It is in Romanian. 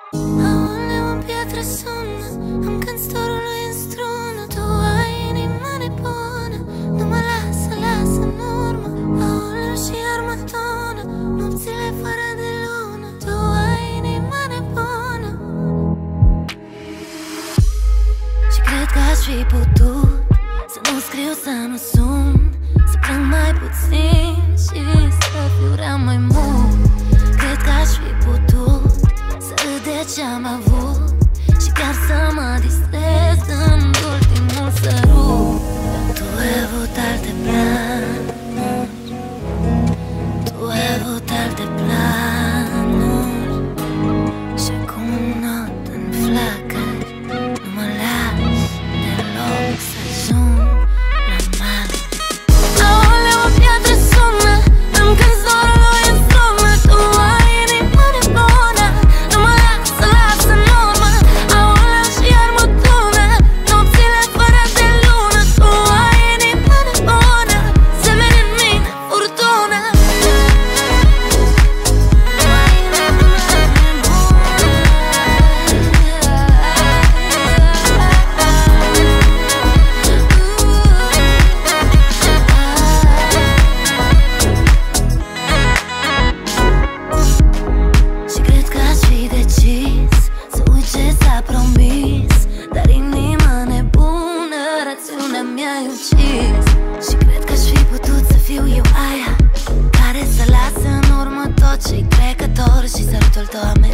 Aoleu, în pietre sună, îmi cânt storului în strună. Tu ai inima nebună, nu mă lasă, lasă în urmă. Aoleu, și iar mă tună, nopțile fără de lună. Tu ai inima nebună. Și cred că aș fi putut să nu scriu, să nu sun, să plâng mai puțin și să fiu rea mai mult. Cred că aș fi putut să râd de ce-am avut și chiar să mă distrez în ultimul sărut. Tu ai avut alte planuri, tu ai avut alte planuri, și acum un not în flacări nu mă lași deloc să ajung la mal. Aoleu, în piatră sună, îmi cânt zorului în strună. Tu ai inima nebună, nu mă lasă, lasă în urmă. Aoleu, și iar mă tună, nopțile fără de lună. Tu ai inima nebună, semeni în mine furtună. Și cred că aș fi decis să uit ce s-a promis, dar inima nebună, rațiunea mi-ai ucis. Și cred că aș fi putut să fiu eu aia care să lasă în urmă tot ce-i trecător și sărutul tău